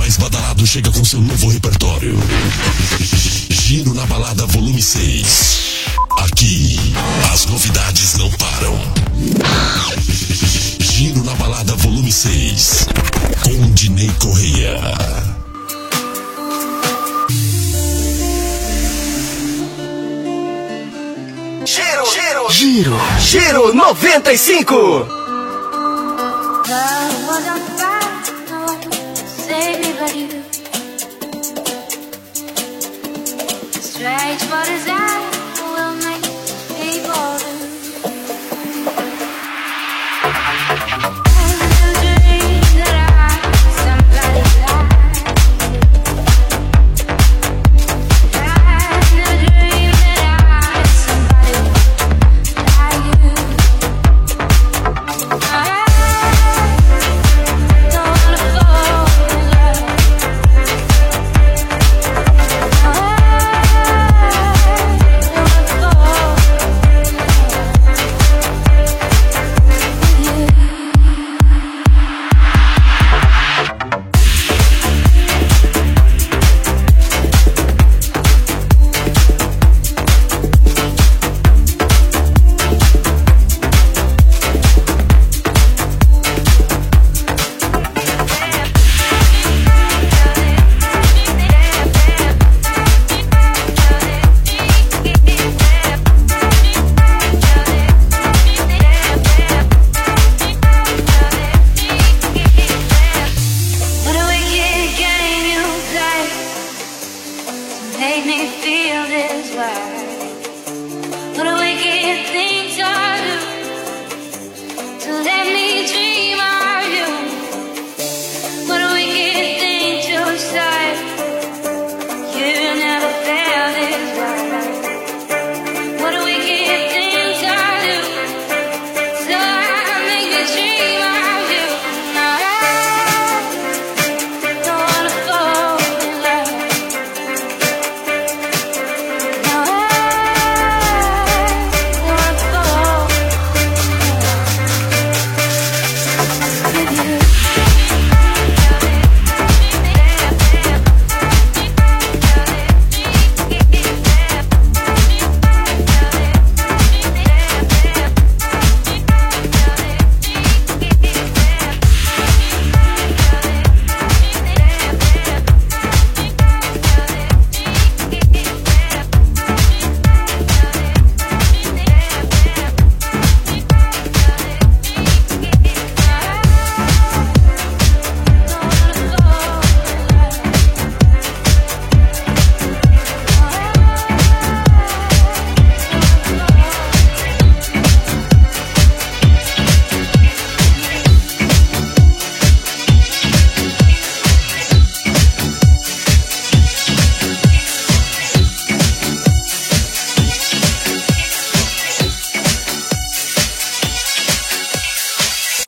mais badalado chega com seu novo repertório. Giro na Balada Volume 6. Aqui, as novidades não param. Giro na Balada Volume 6. Com Dinei Correia. Giro 95. Strange, what is that? Will make people do. Made me feel this way.